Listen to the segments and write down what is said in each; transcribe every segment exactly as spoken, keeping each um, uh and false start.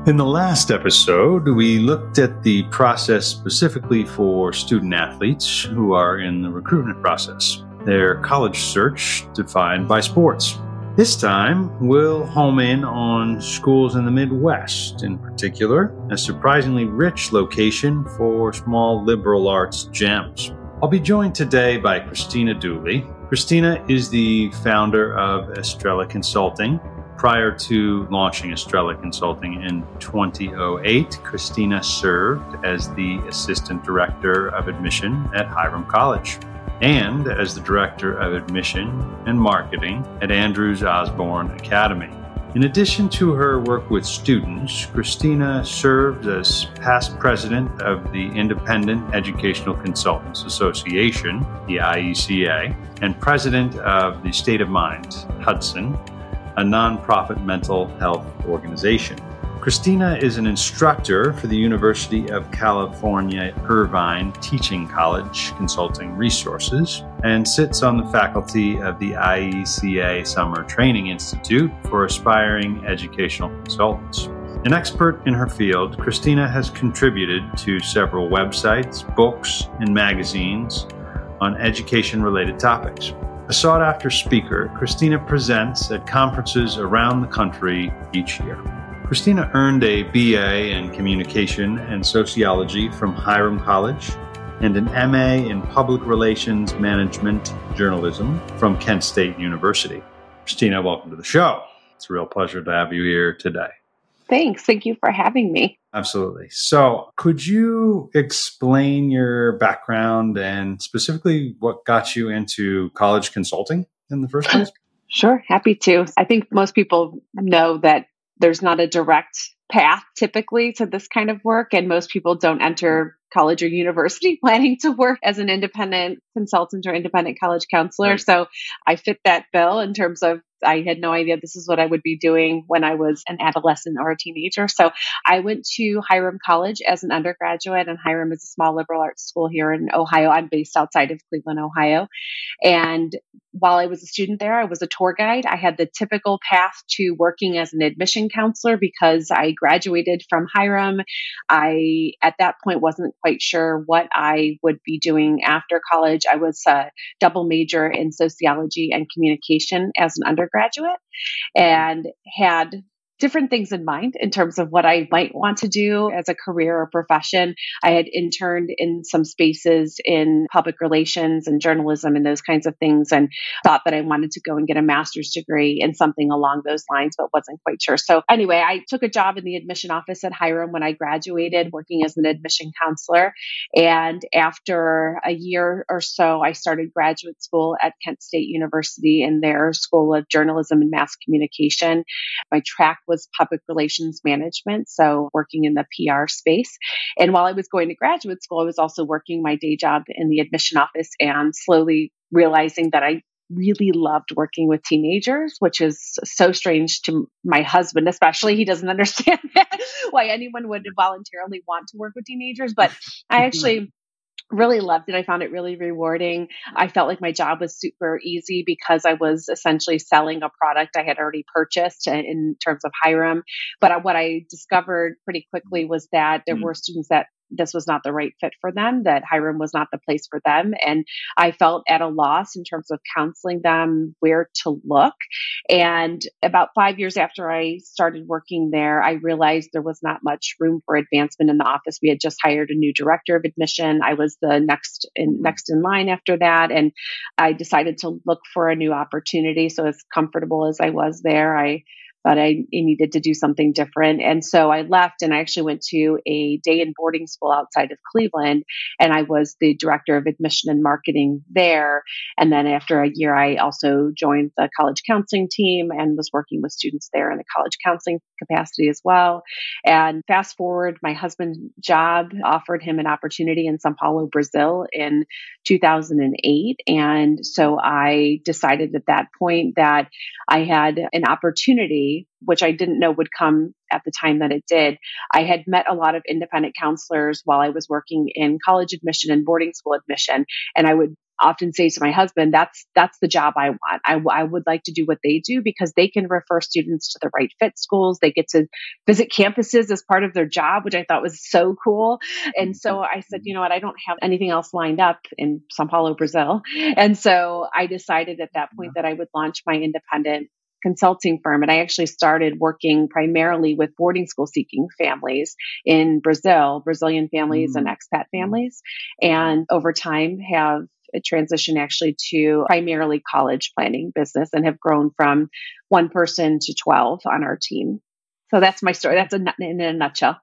In the last episode, we looked at the process specifically for student athletes who are in the recruitment process, their college search defined by sports. This time, we'll home in on schools in the Midwest, in particular, a surprisingly rich location for small liberal arts gems. I'll be joined today by Christina Dooley. Christina is the founder of Estrella Consulting. Prior to launching Estrella Consulting in two thousand eight, Christina served as the Assistant Director of Admission at Hiram College and as the Director of Admission and Marketing at Andrews Osborne Academy. In addition to her work with students, Christina served as past president of the Independent Educational Consultants Association, the I E C A, and president of the State of Mind, Hudson, a nonprofit mental health organization. Christina is an instructor for the University of California, Irvine Teaching College Consulting Resources and sits on the faculty of the I E C A Summer Training Institute for aspiring educational consultants. An expert in her field, Christina has contributed to several websites, books, and magazines on education-related topics. A sought-after speaker, Christina presents at conferences around the country each year. Christina earned a B A in Communication and Sociology from Hiram College and an M A in Public Relations Management Journalism from Kent State University. Christina, welcome to the show. It's a real pleasure to have you here today. Thanks. Thank you for having me. Absolutely. So could you explain your background and specifically what got you into college consulting in the first place? Sure. Happy to. I think most people know that there's not a direct path typically to this kind of work, and most people don't enter college or university planning to work as an independent consultant or independent college counselor. Right. So I fit that bill in terms of I had no idea this is what I would be doing when I was an adolescent or a teenager. So I went to Hiram College as an undergraduate, and Hiram is a small liberal arts school here in Ohio. I'm based outside of Cleveland, Ohio. And while I was a student there, I was a tour guide. I had the typical path to working as an admission counselor because I graduated from Hiram. I, at that point, wasn't quite sure what I would be doing after college. I was a double major in sociology and communication as an undergraduate and had different things in mind in terms of what I might want to do as a career or profession. I had interned in some spaces in public relations and journalism and those kinds of things, and thought that I wanted to go and get a master's degree in something along those lines, but wasn't quite sure. So anyway, I took a job in the admission office at Hiram when I graduated, working as an admission counselor. And after a year or so, I started graduate school at Kent State University in their School of Journalism and Mass Communication. My track was public relations management, so working in the P R space. And while I was going to graduate school, I was also working my day job in the admission office and slowly realizing that I really loved working with teenagers, which is so strange to my husband, especially. He doesn't understand that, why anyone would voluntarily want to work with teenagers. But I actually really loved it. I found it really rewarding. I felt like my job was super easy because I was essentially selling a product I had already purchased in terms of Hiram. But what I discovered pretty quickly was that there were students that this was not the right fit for them, that Hiram was not the place for them. And I felt at a loss in terms of counseling them where to look. And about five years after I started working there, I realized there was not much room for advancement in the office. We had just hired a new director of admission. I was the next in, next in line after that. And I decided to look for a new opportunity. So as comfortable as I was there, I but I needed to do something different. And so I left and I actually went to a day and boarding school outside of Cleveland. And I was the director of admission and marketing there. And then after a year, I also joined the college counseling team and was working with students there in the college counseling capacity as well. And fast forward, my husband's job offered him an opportunity in Sao Paulo, Brazil in two thousand eight. And so I decided at that point that I had an opportunity, which I didn't know would come at the time that it did. I had met a lot of independent counselors while I was working in college admission and boarding school admission, and I would often say to my husband, that's that's the job I want. I, w- I would like to do what they do because they can refer students to the right fit schools. They get to visit campuses as part of their job, which I thought was so cool. And so I said, you know what, I don't have anything else lined up in Sao Paulo, Brazil. And so I decided at that point that I would launch my independent consulting firm. And I actually started working primarily with boarding school seeking families in Brazil, Brazilian families mm-hmm. and expat families. And over time have transitioned actually to primarily college planning business and have grown from one person to twelve on our team. So that's my story. That's a, in a nutshell.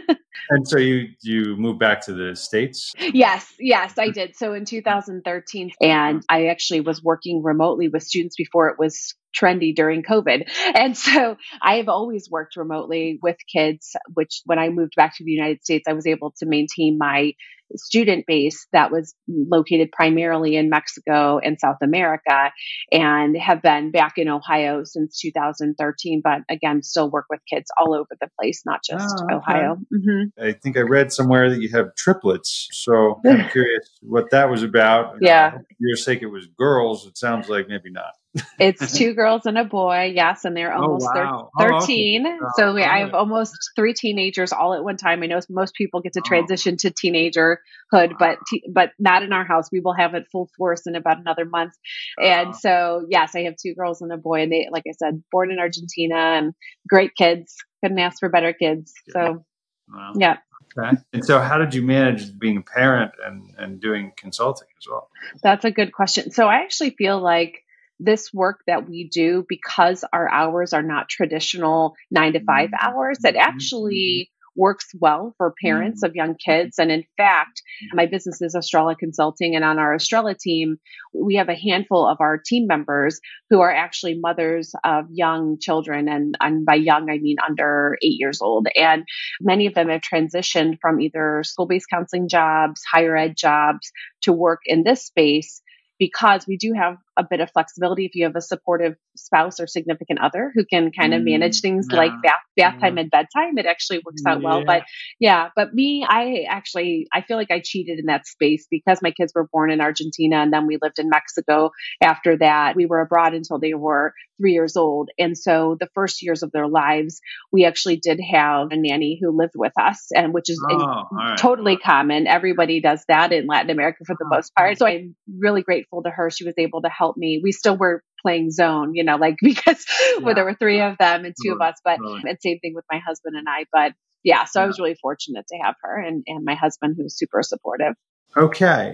And so you you moved back to the States? Yes, yes, I did. So in two thousand thirteen, and I actually was working remotely with students before it was trendy during COVID. And so I have always worked remotely with kids, which when I moved back to the United States, I was able to maintain my student base that was located primarily in Mexico and South America, and have been back in Ohio since two thousand thirteen. But again, still work with kids all over the place, not just oh, okay. Ohio. Mm-hmm. I think I read somewhere that you have triplets. So I'm curious what that was about. Yeah. For your sake, it was girls. It sounds like maybe not. It's two girls and a boy. Yes. And they're almost oh, wow. thir- thirteen. Oh, okay. So we, oh, I have almost three teenagers all at one time. I know most people get to transition oh. to teenagerhood, wow. but, t- but not in our house. We will have it full force in about another month. Oh. And so, yes, I have two girls and a boy. And they, like I said, born in Argentina and great kids. Couldn't ask for better kids. Yeah. So, wow. yeah. Okay. And so how did you manage being a parent and, and doing consulting as well? That's a good question. So I actually feel like this work that we do, because our hours are not traditional nine to five hours, that actually works well for parents of young kids. And in fact, my business is Estrella Consulting. And on our Estrella team, we have a handful of our team members who are actually mothers of young children. And, and by young, I mean under eight years old. And many of them have transitioned from either school-based counseling jobs, higher ed jobs, to work in this space, because we do have a bit of flexibility if you have a supportive spouse or significant other who can kind of manage things yeah. like bath, bath time yeah. and bedtime. It actually works out yeah. well. But yeah, but me, I actually, I feel like I cheated in that space because my kids were born in Argentina and then we lived in Mexico. After that, we were abroad until they were three years old. And so the first years of their lives, we actually did have a nanny who lived with us, and which is oh, in, right. totally common. Everybody does that in Latin America for the oh, most part. So I'm really grateful to her. She was able to help me. We still were playing zone, you know, like because yeah. well, there were three of them and two really, of us, but really. and same thing with my husband and I. But yeah, so yeah. I was really fortunate to have her and, and my husband who's super supportive. Okay.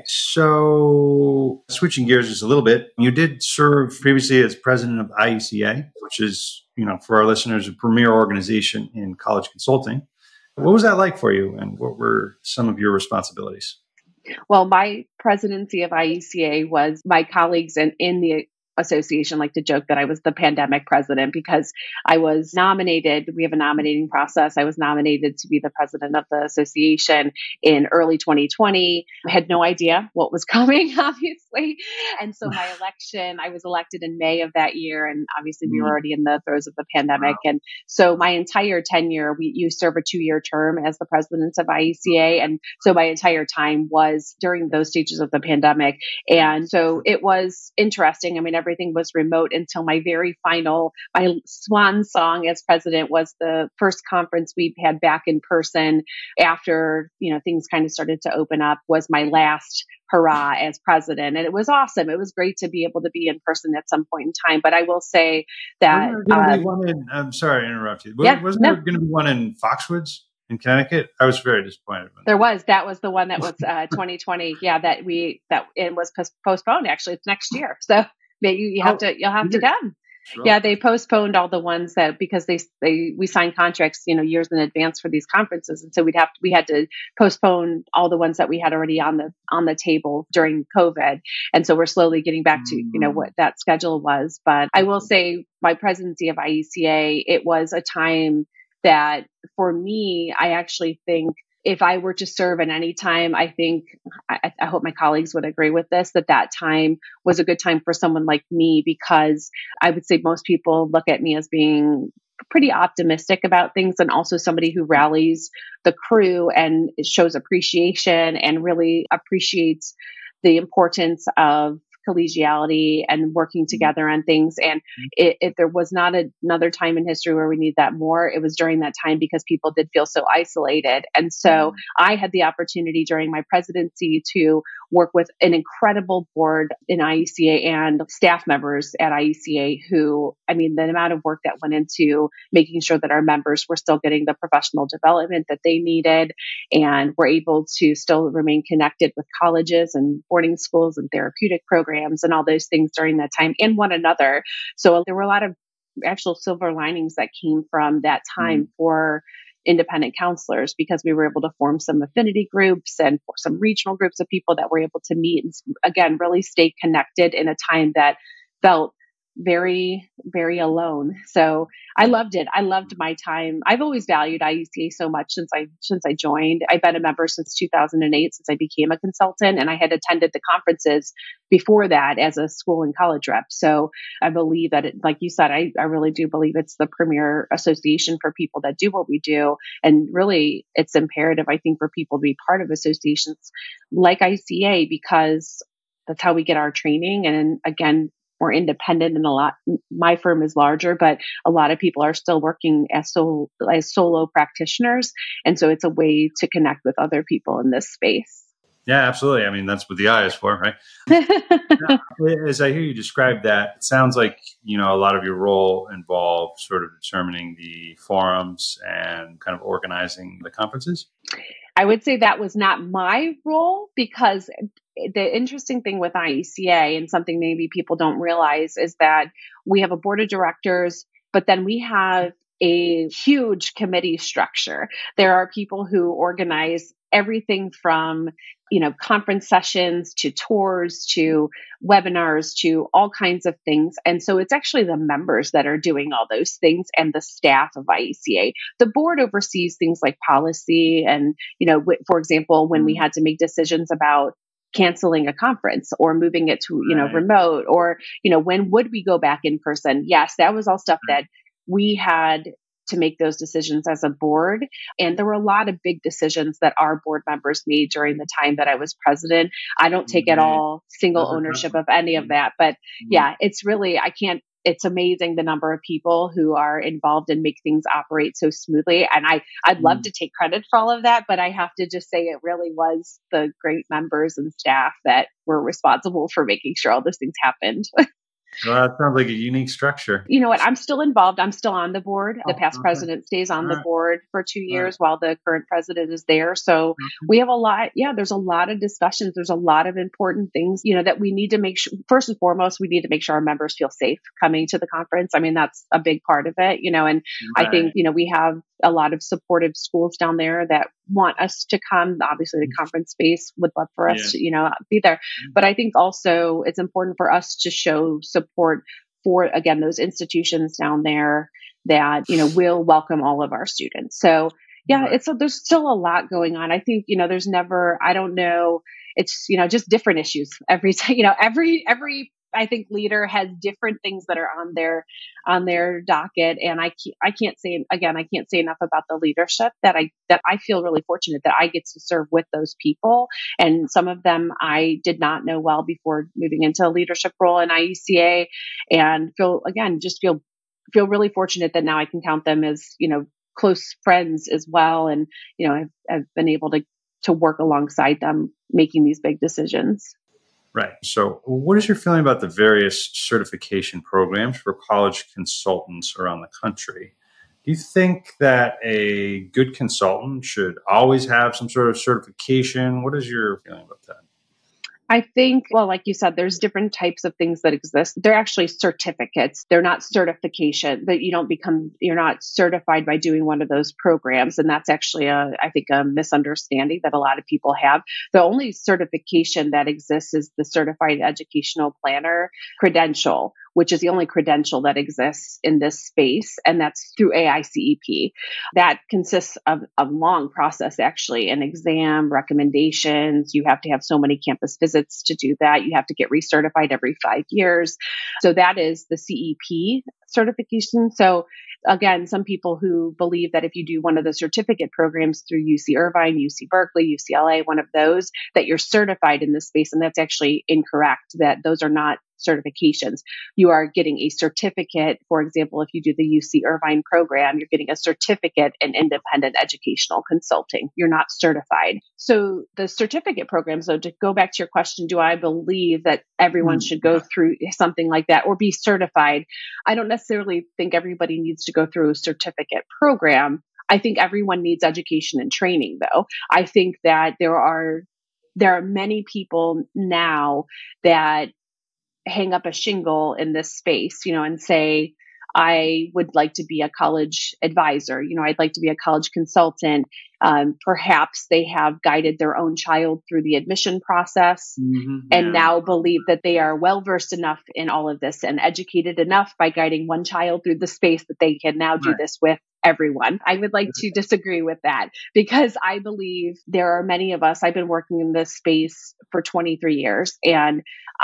So switching gears just a little bit, you did serve previously as president of I E C A, which is, you know, for our listeners, a premier organization in college consulting. What was that like for you, and what were some of your responsibilities? Well, my presidency of I E C A was my colleagues and in the association like to joke that I was the pandemic president because I was nominated. We have a nominating process. I was nominated to be the president of the association in early twenty twenty. I had no idea what was coming, obviously. And so my election, I was elected in May of that year. And obviously we were already in the throes of the pandemic. Wow. And so my entire tenure, we you serve a two-year term as the president of I E C A. And so my entire time was during those stages of the pandemic. And so it was interesting. I mean, everything was remote until my very final, my swan song as president was the first conference we had back in person after, you know, things kind of started to open up, was my last hurrah as president. And it was awesome. It was great to be able to be in person at some point in time. But I will say that uh, one in, I'm sorry to interrupt you. Yeah, Wasn't no. there going to be one in Foxwoods in Connecticut? I was very disappointed. There was. That was the one that was uh, twenty twenty. Yeah, that we that it was postponed. Actually, it's next year. So maybe you have oh, to you'll have to come. Sure. Yeah, they postponed all the ones that because they they we signed contracts, you know, years in advance for these conferences, and so we'd have to, we had to postpone all the ones that we had already on the on the table during COVID, and so we're slowly getting back to you know what that schedule was. But I will say, my presidency of I E C A, it was a time that for me, I actually think if I were to serve at any time, I think, I, I hope my colleagues would agree with this, that that time was a good time for someone like me, because I would say most people look at me as being pretty optimistic about things, and also somebody who rallies the crew and shows appreciation and really appreciates the importance of collegiality and working together on things. And it, if there was not a, another time in history where we need that more, it was during that time because people did feel so isolated. And so I had the opportunity during my presidency to work with an incredible board in I E C A and staff members at I E C A who, I mean, the amount of work that went into making sure that our members were still getting the professional development that they needed and were able to still remain connected with colleges and boarding schools and therapeutic programs and all those things during that time and one another. So there were a lot of actual silver linings that came from that time mm-hmm. for independent counselors because we were able to form some affinity groups and some regional groups of people that were able to meet and again, really stay connected in a time that felt very, very alone. So I loved it. I loved my time. I've always valued I E C A so much since I, since I joined. I've been a member since two thousand eight, since I became a consultant, and I had attended the conferences before that as a school and college rep. So I believe that it, like you said, I, I really do believe it's the premier association for people that do what we do. And really it's imperative, I think, for people to be part of associations like I E C A because that's how we get our training. And again, more independent and a lot, my firm is larger, but a lot of people are still working as solo, as solo practitioners. And so it's a way to connect with other people in this space. Yeah, absolutely. I mean, that's what the I is for, right? Now, as I hear you describe that, it sounds like, you know, a lot of your role involved sort of determining the forums and kind of organizing the conferences. I would say that was not my role because the interesting thing with I E C A and something maybe people don't realize is that we have a board of directors, but then we have a huge committee structure. There are people who organize everything from, you know, conference sessions to tours to webinars to all kinds of things. And so it's actually the members that are doing all those things and the staff of I E C A. The board oversees things like policy and, you know, w- for example, when we had to make decisions about canceling a conference or moving it to, you know, right. remote or, you know, when would we go back in person? Yes, that was all stuff that we had to make those decisions as a board. And there were a lot of big decisions that our board members made during the time that I was president. I don't take at all single ownership of any of that, but yeah, it's really, I can't, it's amazing the number of people who are involved and make things operate so smoothly. And I, I'd love to take credit for all of that, but I have to just say it really was the great members and staff that were responsible for making sure all those things happened. Well, that sounds like a unique structure. You know what? I'm still involved. I'm still on the board. The past okay. president stays on All the right. board for two years right. while the current president is there. So mm-hmm. we have a lot. Yeah, there's a lot of discussions. There's a lot of important things, you know, that we need to make sure, first and foremost, we need to make sure our members feel safe coming to the conference. I mean, that's a big part of it, you know, and right. I think, you know, we have a lot of supportive schools down there that want us to come. Obviously, the conference space would love for us yeah. to, you know, be there. Mm-hmm. But I think also it's important for us to show support for, again, those institutions down there that, you know, will welcome all of our students. So yeah, right. it's a, there's still a lot going on. I think, you know, there's never, I don't know, it's, you know, just different issues every time, you know, every, every, I think leader has different things that are on their, on their docket. And I can't, I can't say, again, I can't say enough about the leadership that I, that I feel really fortunate that I get to serve with those people. And some of them I did not know well before moving into a leadership role in I E C A, and feel, again, just feel, feel really fortunate that now I can count them as, you know, close friends as well. And, you know, I've, I've been able to, to work alongside them making these big decisions. Right. So what is your feeling about the various certification programs for college consultants around the country? Do you think that a good consultant should always have some sort of certification? What is your feeling about that? I think, well, like you said, there's different types of things that exist. They're actually certificates. They're not certification, that you don't become, you're not certified by doing one of those programs. And that's actually a, I think, a misunderstanding that a lot of people have. The only certification that exists is the Certified Educational Planner credential, which is the only credential that exists in this space. And that's through A I C E P. That consists of a long process, actually, an exam, recommendations. You have to have so many campus visits to do that. You have to get recertified every five years. So that is the C E P certification. So again, some people who believe that if you do one of the certificate programs through U C Irvine, U C Berkeley, U C L A, one of those, that you're certified in this space. And that's actually incorrect, that those are not certifications. You are getting a certificate. For example, if you do the U C Irvine program, you're getting a certificate in independent educational consulting. You're not certified. So the certificate programs, though, to go back to your question, do I believe that everyone should go through something like that or be certified? I don't necessarily think everybody needs to go through a certificate program. I think everyone needs education and training, though. I think that there are there are many people now that hang up a shingle in this space, you know, and say, I would like to be a college advisor. You know, I'd like to be a college consultant. Um, perhaps they have guided their own child through the admission process mm-hmm, and yeah. now believe that they are well versed enough in all of this and educated enough by guiding one child through the space that they can now do right. this with everyone. I would like to disagree with that because I believe there are many of us. I've been working in this space for twenty-three years, and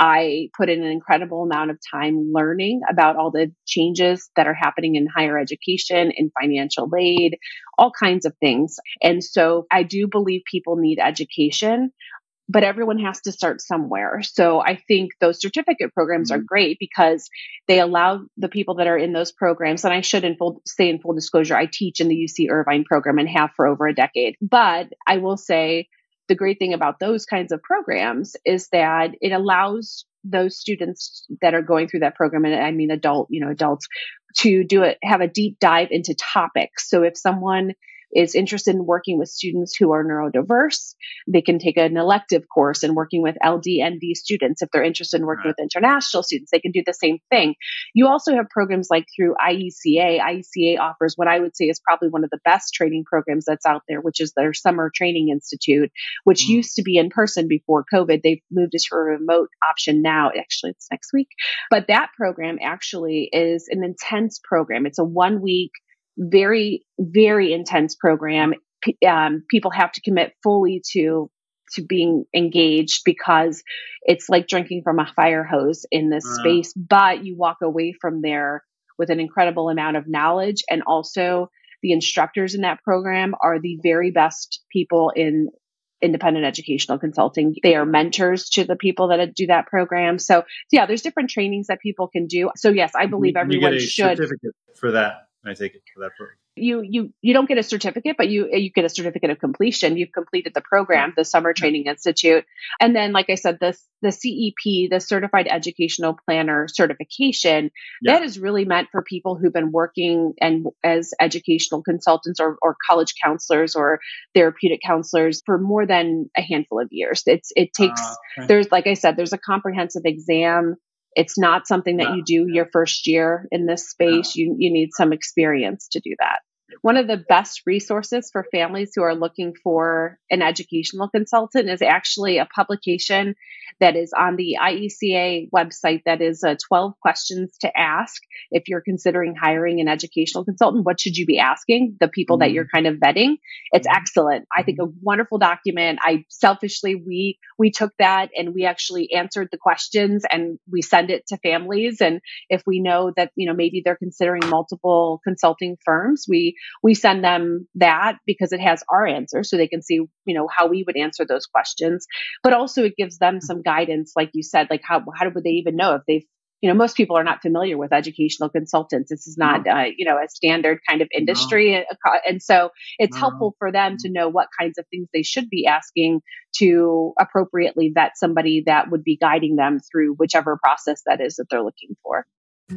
I put in an incredible amount of time learning about all the changes that are happening in higher education, in financial aid, all kinds of things. And so I do believe people need education, but everyone has to start somewhere. So I think those certificate programs mm-hmm. are great because they allow the people that are in those programs, and I should in full, say in full disclosure, I teach in the U C Irvine program and have for over a decade. But I will say the great thing about those kinds of programs is that it allows those students that are going through that program, and I mean adult, you know, adults, to do it, have a deep dive into topics. So if someone is interested in working with students who are neurodiverse, they can take an elective course in working with L D N D students. If they're interested in working right. with international students, they can do the same thing. You also have programs like through I E C A. I E C A offers what I would say is probably one of the best training programs that's out there, which is their Summer Training Institute, which mm-hmm. used to be in person before COVID. They've moved it to a remote option now. Actually, it's next week. But that program actually is an intense program. It's a one week very, very intense program. Um, people have to commit fully to to being engaged because it's like drinking from a fire hose in this uh, space. But you walk away from there with an incredible amount of knowledge. And also the instructors in that program are the very best people in independent educational consulting. They are mentors to the people that do that program. So yeah, there's different trainings that people can do. So yes, I believe everyone you get a should. Certificate for that. I take it for that program. You you you don't get a certificate, but you you get a certificate of completion. You've completed the program, the Summer Training Institute, and then, like I said, this the C E P, the Certified Educational Planner certification. Yeah. That is really meant for people who've been working and as educational consultants or or college counselors or therapeutic counselors for more than a handful of years. It's it takes uh, okay. there's like I said, there's a comprehensive exam. It's not something that no, you do no. your first year in this space. No. You you need some experience to do that. One of the best resources for families who are looking for an educational consultant is actually a publication that is on the I E C A website that is uh, twelve questions to ask if you're considering hiring an educational consultant. What should you be asking the people mm-hmm. that you're kind of vetting? It's excellent. I think a wonderful document. I selfishly, we we took that and we actually answered the questions and we send it to families. And if we know that, you know, maybe they're considering multiple consulting firms, we we send them that because it has our answers so they can see, you know, how we would answer those questions. But also it gives them some guidance, like you said, like how how would they even know if they've, you know, most people are not familiar with educational consultants. This is not, uh, you know, a standard kind of industry. No. And so it's no. helpful for them to know what kinds of things they should be asking to appropriately vet somebody that would be guiding them through whichever process that is that they're looking for.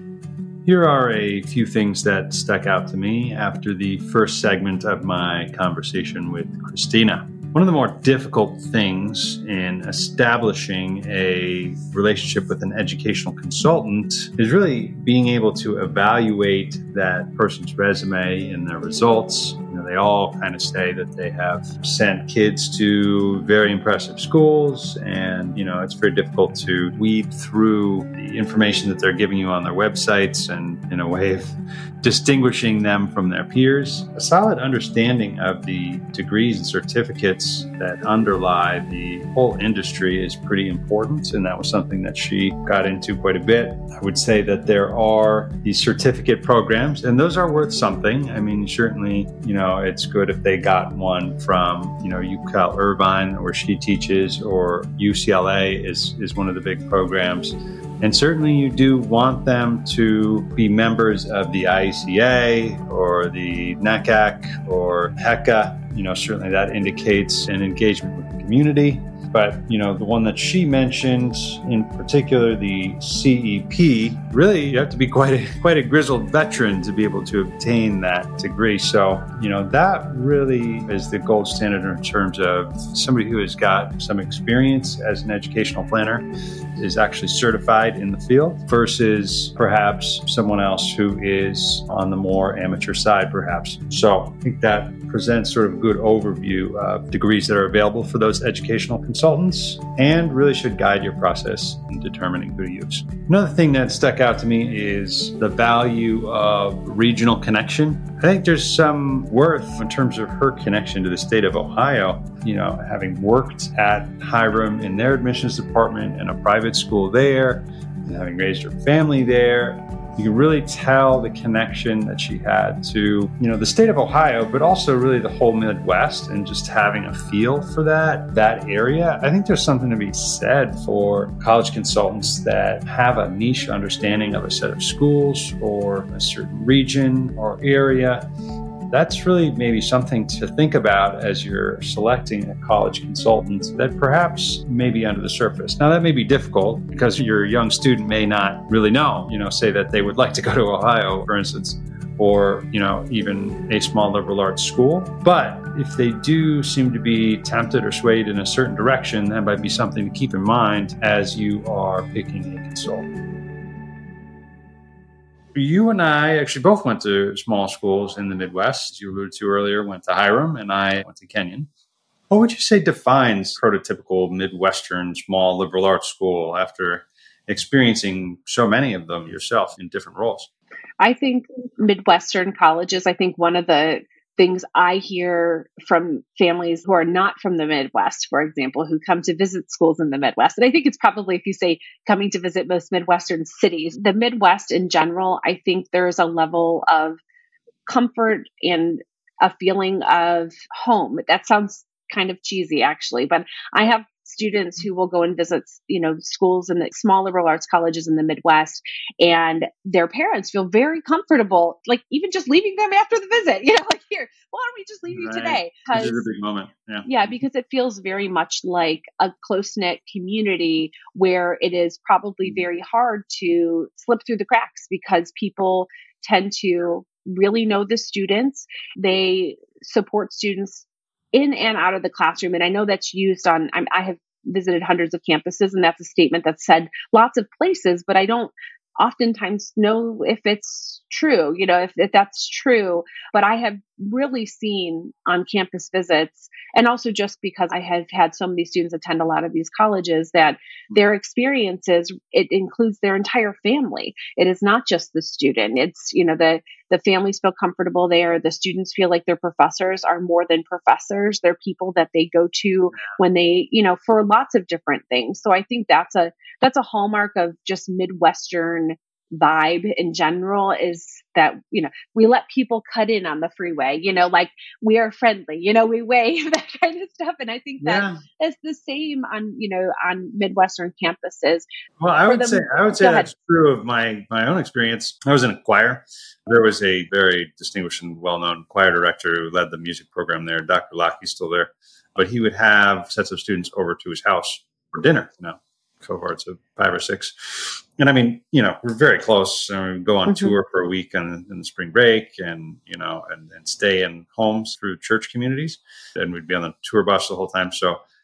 Here are a few things that stuck out to me after the first segment of my conversation with Christina. One of the more difficult things in establishing a relationship with an educational consultant is really being able to evaluate that person's resume and their results. You know, they all kind of say that they have sent kids to very impressive schools, and, you know, it's very difficult to weed through the information that they're giving you on their websites and in a way of distinguishing them from their peers. A solid understanding of the degrees and certificates that underlie the whole industry is pretty important, and that was something that she got into quite a bit. I would say that there are these certificate programs, and those are worth something. I mean, certainly, you know, it's good if they got one from, you know, UCal Irvine, where she teaches, or U C L A is, is one of the big programs. And certainly you do want them to be members of the I E C A or the NECAC or HECA. You know, certainly that indicates an engagement with the community. But, you know, the one that she mentioned, in particular, the C E P, really, you have to be quite a, quite a grizzled veteran to be able to obtain that degree. So, you know, that really is the gold standard in terms of somebody who has got some experience as an educational planner, is actually certified in the field, versus perhaps someone else who is on the more amateur side, perhaps. So I think that presents sort of a good overview of degrees that are available for those educational consultants, and really should guide your process in determining who to use. Another thing that stuck out to me is the value of regional connection. I think there's some worth in terms of her connection to the state of Ohio. You know, having worked at Hiram in their admissions department and a private school there, and having raised her family there, you can really tell the connection that she had to, you know, the state of Ohio, but also really the whole Midwest, and just having a feel for that, that area. I think there's something to be said for college consultants that have a niche understanding of a set of schools or a certain region or area. That's really maybe something to think about as you're selecting a college consultant that perhaps may be under the surface. Now, that may be difficult because your young student may not really know, you know, say that they would like to go to Ohio, for instance, or, you know, even a small liberal arts school. But if they do seem to be tempted or swayed in a certain direction, that might be something to keep in mind as you are picking a consultant. You and I actually both went to small schools in the Midwest. As you alluded to earlier, went to Hiram, and I went to Kenyon. What would you say defines prototypical Midwestern small liberal arts school after experiencing so many of them yourself in different roles? I think Midwestern colleges, I think one of the things I hear from families who are not from the Midwest, for example, who come to visit schools in the Midwest. And I think it's probably, if you say coming to visit most Midwestern cities, the Midwest in general, I think there's a level of comfort and a feeling of home. That sounds kind of cheesy, actually, but I have students who will go and visit, you know, schools in the small liberal arts colleges in the Midwest, and their parents feel very comfortable, like even just leaving them after the visit, you know, like, here, why don't we just leave you Right. today? This is a big moment. Yeah. Yeah, because it feels very much like a close-knit community where it is probably very hard to slip through the cracks because people tend to really know the students. They support students in and out of the classroom. And I know that's used on, I, I have visited hundreds of campuses, and that's a statement that's said lots of places, but I don't oftentimes know if it's true, you know, if, if that's true. But I have really seen on campus visits, and also just because I have had so many students attend a lot of these colleges, that their experiences, it includes their entire family. It is not just the student. It's, you know, the, the families feel comfortable there. The students feel like their professors are more than professors. They're people that they go to when they, you know, for lots of different things. So I think that's a, that's a hallmark of just Midwestern vibe in general, is that, you know, we let people cut in on the freeway, you know, like we are friendly, you know, we wave, that kind of stuff. And I think that yeah. that's the same on, you know, on Midwestern campuses. Well, I would the, say, I would say that's true of my, my own experience. I was in a choir. There was a very distinguished and well-known choir director who led the music program there. Doctor Lockey's still there, but he would have sets of students over to his house for dinner, you know, cohorts of five or six. And I mean, you know, we're very close. And we go on mm-hmm. tour for a week in, in the spring break, and, you know, and, and stay in homes through church communities. And we'd be on the tour bus the whole time. So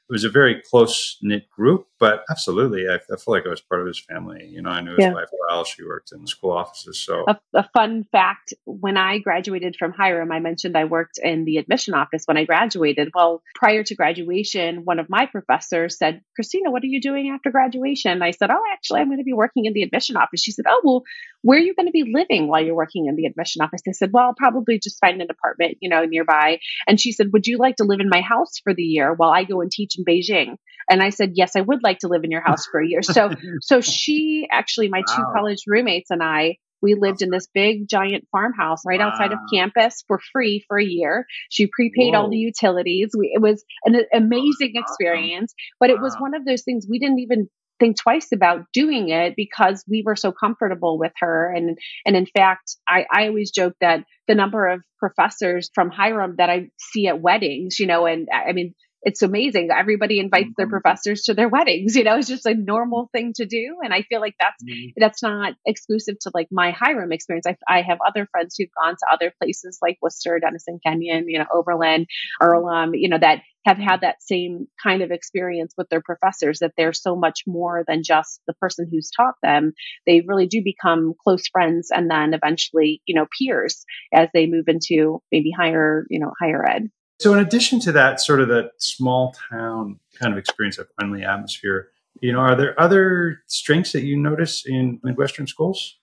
it was a very close knit group, but absolutely, I, I feel like I was part of his family. You know, I knew his Yeah. wife well. She worked in the school offices. So A, a fun fact, when I graduated from Hiram, I mentioned I worked in the admission office when I graduated. Well, prior to graduation, one of my professors said, Christina, what are you doing after graduation? I said, oh, actually, I'm going to be working in the admission office. She said, oh, well, where are you going to be living while you're working in the admission office? I said, well, I'll probably just find an apartment, you know, nearby. And she said, would you like to live in my house for the year while I go and teach in Beijing? And I said, yes, I would like to live in your house for a year. So, so she actually, my two Wow. college roommates and I, we lived in this big giant farmhouse right Wow. outside of campus for free for a year. She prepaid Whoa. all the utilities. We, it was an amazing Awesome. experience, but it was Wow. one of those things we didn't even think twice about doing it because we were so comfortable with her. And, and in fact, I, I always joke that the number of professors from Hiram that I see at weddings, you know, and I mean, it's amazing. Everybody invites mm-hmm. their professors to their weddings. You know, it's just a normal thing to do. And I feel like that's, mm-hmm. that's not exclusive to like my Hiram experience. I, I have other friends who've gone to other places like Worcester, Denison Canyon, you know, Oberlin, Earlham, you know, that have had that same kind of experience with their professors, that they're so much more than just the person who's taught them. They really do become close friends and then eventually, you know, peers as they move into maybe higher, you know, higher ed. So in addition to that sort of that small town kind of experience, a friendly atmosphere, you know, are there other strengths that you notice in Midwestern schools?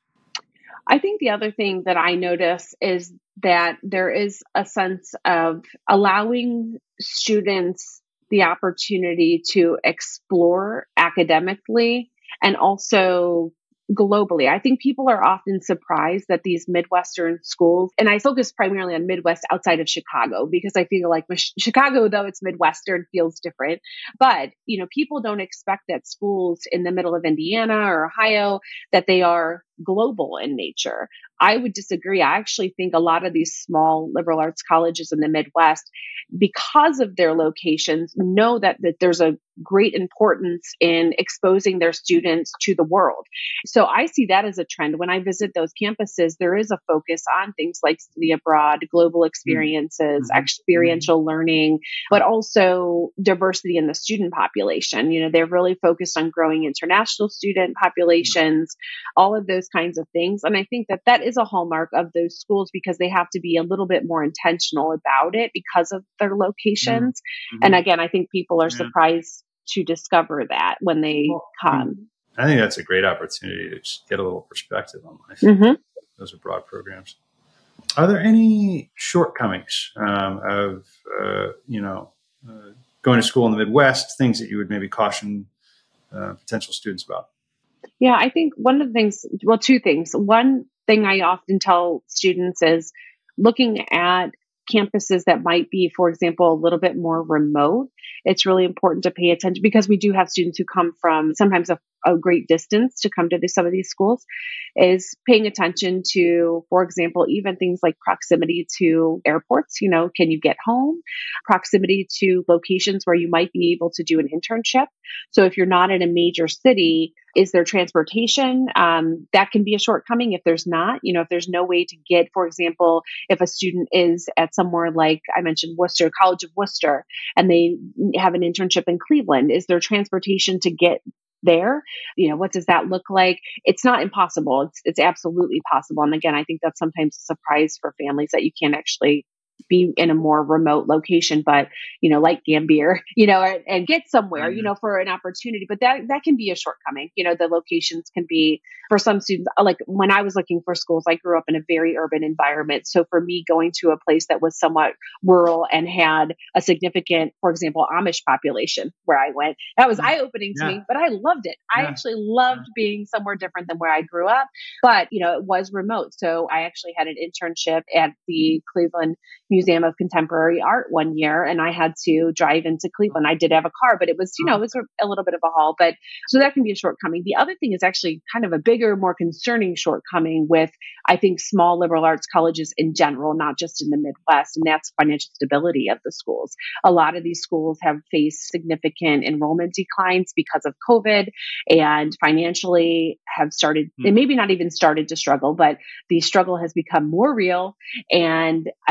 I think the other thing that I notice is that there is a sense of allowing students the opportunity to explore academically and also globally. I think people are often surprised that these Midwestern schools, and I focus primarily on Midwest outside of Chicago, because I feel like Chicago, though it's Midwestern, feels different. But, you know, people don't expect that schools in the middle of Indiana or Ohio, that they are global in nature. I would disagree. I actually think a lot of these small liberal arts colleges in the Midwest, because of their locations, know that, that there's a great importance in exposing their students to the world. So I see that as a trend. When I visit those campuses, there is a focus on things like study abroad, global experiences, mm-hmm. experiential mm-hmm. learning, but also diversity in the student population. You know, they're really focused on growing international student populations, mm-hmm. all of those kinds of things. And I think that that is a hallmark of those schools, because they have to be a little bit more intentional about it because of their locations. Mm-hmm. And again, I think people are yeah. surprised to discover that when they well, come. I think that's a great opportunity to just get a little perspective on life. Mm-hmm. Those are broad programs. Are there any shortcomings um, of, uh, you know, uh, going to school in the Midwest, things that you would maybe caution uh, potential students about? Yeah, I think one of the things, well, two things. One thing I often tell students is looking at campuses that might be, for example, a little bit more remote. It's really important to pay attention, because we do have students who come from sometimes a, a great distance to come to the, some of these schools, is paying attention to, for example, even things like proximity to airports. You know, can you get home? Proximity to locations where you might be able to do an internship. So if you're not in a major city, is there transportation? Um, that can be a shortcoming if there's not. You know, if there's no way to get, for example, if a student is at somewhere like I mentioned, Worcester, College of Worcester, and they have an internship in Cleveland, is there transportation to get there? You know, what does that look like? It's not impossible. It's it's absolutely possible. And again, I think that's sometimes a surprise for families that you can't actually be in a more remote location, but, you know, like Gambier, you know, and, and get somewhere, mm-hmm. you know, for an opportunity. But that, that can be a shortcoming. You know, the locations can be, for some students, like when I was looking for schools, I grew up in a very urban environment. So for me, going to a place that was somewhat rural and had a significant, for example, Amish population where I went, that was eye-opening to yeah. me, but I loved it. Yeah. I actually loved yeah. being somewhere different than where I grew up, but, you know, it was remote. So I actually had an internship at the Cleveland Museum of Contemporary Art one year, and I had to drive into Cleveland. I did have a car, but it was, you know, it was a, a little bit of a haul, but so that can be a shortcoming. The other thing is actually kind of a bigger, more concerning shortcoming with, I think, small liberal arts colleges in general, not just in the Midwest, and that's financial stability of the schools. A lot of these schools have faced significant enrollment declines because of COVID, and financially have started, mm. they maybe not even started to struggle, but the struggle has become more real. And I think for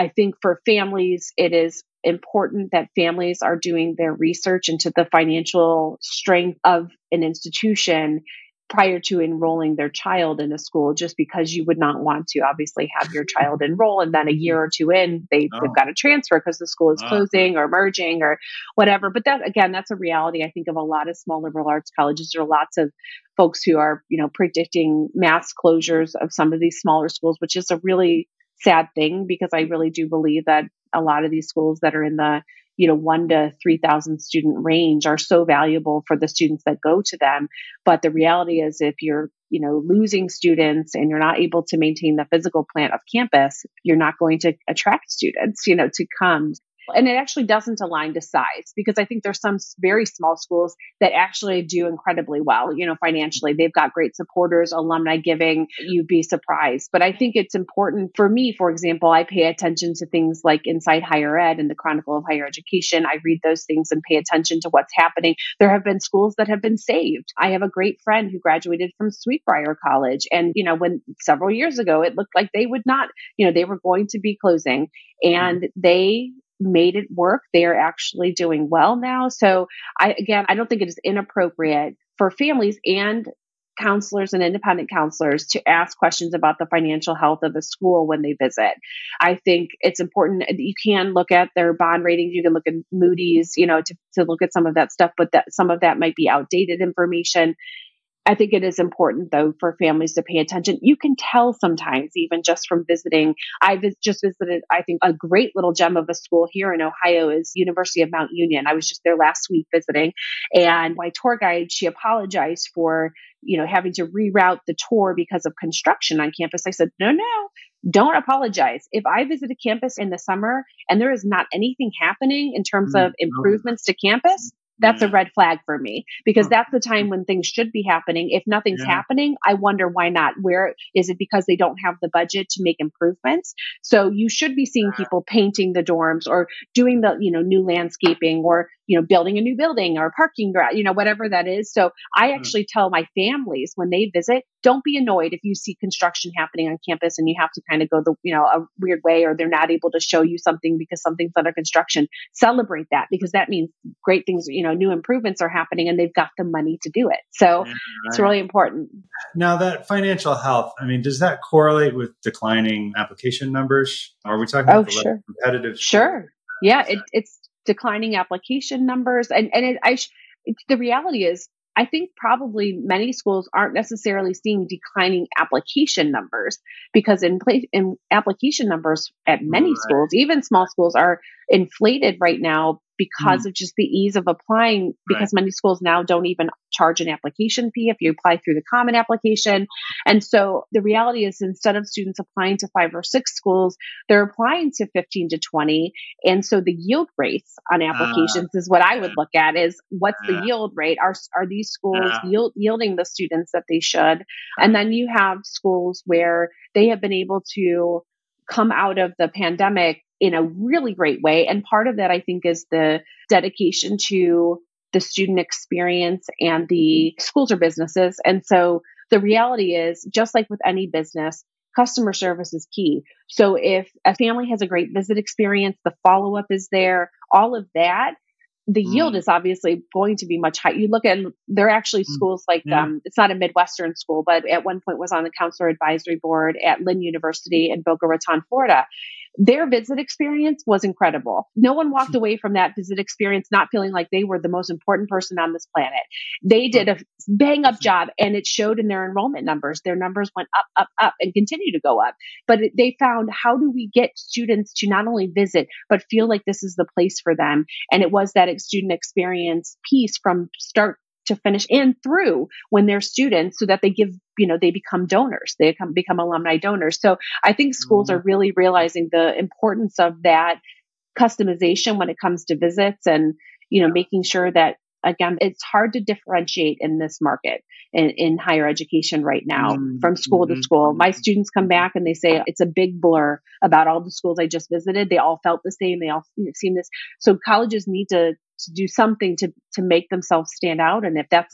for families, it is important that families are doing their research into the financial strength of an institution prior to enrolling their child in a school, just because you would not want to obviously have your child enroll and then a year or two in, they, Oh. they've got to transfer because the school is Oh. closing or merging or whatever. But that, again, that's a reality, I think, of a lot of small liberal arts colleges. There are lots of folks who are, you know, predicting mass closures of some of these smaller schools, which is a really sad thing, because I really do believe that a lot of these schools that are in the, you know, one to three thousand student range are so valuable for the students that go to them. But the reality is, if you're, you know, losing students and you're not able to maintain the physical plant of campus, you're not going to attract students, you know, to come. And it actually doesn't align to size, because I think there's some very small schools that actually do incredibly well, you know, financially. They've got great supporters, alumni giving, you'd be surprised. But I think it's important for me, for example, I pay attention to things like Inside Higher Ed and the Chronicle of Higher Education. I read those things and pay attention to what's happening. There have been schools that have been saved. I have a great friend who graduated from Sweetbriar College. And, you know, when several years ago, it looked like they would not, you know, they were going to be closing, and they made it work. They are actually doing well now. So I, again, I don't think it is inappropriate for families and counselors and independent counselors to ask questions about the financial health of a school when they visit. I think it's important. You can look at their bond ratings. You can look at Moody's, you know, to, to look at some of that stuff, but that some of that might be outdated information. I think it is important, though, for families to pay attention. You can tell sometimes, even just from visiting. I vis- just visited, I think, a great little gem of a school here in Ohio is University of Mount Union. I was just there last week visiting, and my tour guide, she apologized for, you know, having to reroute the tour because of construction on campus. I said, no, no, don't apologize. If I visit a campus in the summer and there is not anything happening in terms of improvements to campus, that's a red flag for me, because that's the time when things should be happening. If nothing's yeah. happening, I wonder why not. Where is it? Because they don't have the budget to make improvements. So you should be seeing people painting the dorms or doing the, you know, new landscaping, or, you know, building a new building or a parking garage, you know, whatever that is. So I actually tell my families when they visit, don't be annoyed if you see construction happening on campus and you have to kind of go the, you know, a weird way, or they're not able to show you something because something's under construction. Celebrate that, because that means great things, you know, new improvements are happening and they've got the money to do it. So yeah, right. It's really important. Now, that financial health, I mean, does that correlate with declining application numbers? Are we talking about oh, the sure. competitive? Sure. Yeah, it, it's declining application numbers. And, and it, I sh- it, the reality is, I think probably many schools aren't necessarily seeing declining application numbers, because in, place, in application numbers at many right. schools, even small schools, are inflated right now because mm. of just the ease of applying, because right. many schools now don't even charge an application fee if you apply through the common application. And so the reality is, instead of students applying to five or six schools, they're applying to fifteen to twenty. And so the yield rates on applications uh, is what I would look at, is what's the yield rate? Are, are these schools uh, yield, yielding the students that they should? And then you have schools where they have been able to come out of the pandemic in a really great way. And part of that, I think, is the dedication to the student experience, and the schools are businesses. And so the reality is, just like with any business, customer service is key. So if a family has a great visit experience, the follow-up is there, all of that, the mm. yield is obviously going to be much higher. You look at, there are actually schools like, yeah. um, it's not a Midwestern school, but at one point was on the counselor advisory board at Lynn University in Boca Raton, Florida. Their visit experience was incredible. No one walked away from that visit experience not feeling like they were the most important person on this planet. They did a bang up job, and it showed in their enrollment numbers. Their numbers went up, up, up, and continue to go up. But it, they found, how do we get students to not only visit, but feel like this is the place for them? And it was that student experience piece from start to finish and through when they're students, so that they give, you know, they become donors, they become, become alumni donors. So I think schools are really realizing the importance of that customization when it comes to visits, and, you know, making sure that, again, it's hard to differentiate in this market in, in higher education right now mm-hmm. from school to school. My students come back and they say it's a big blur about all the schools I just visited. They all felt the same. They all seen this. So colleges need to, to do something to, to make themselves stand out. And if that's a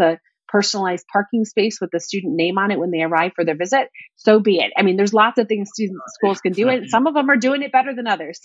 personalized parking space with the student name on it when they arrive for their visit, so be it. I mean, there's lots of things student schools can do it. And some of them are doing it better than others.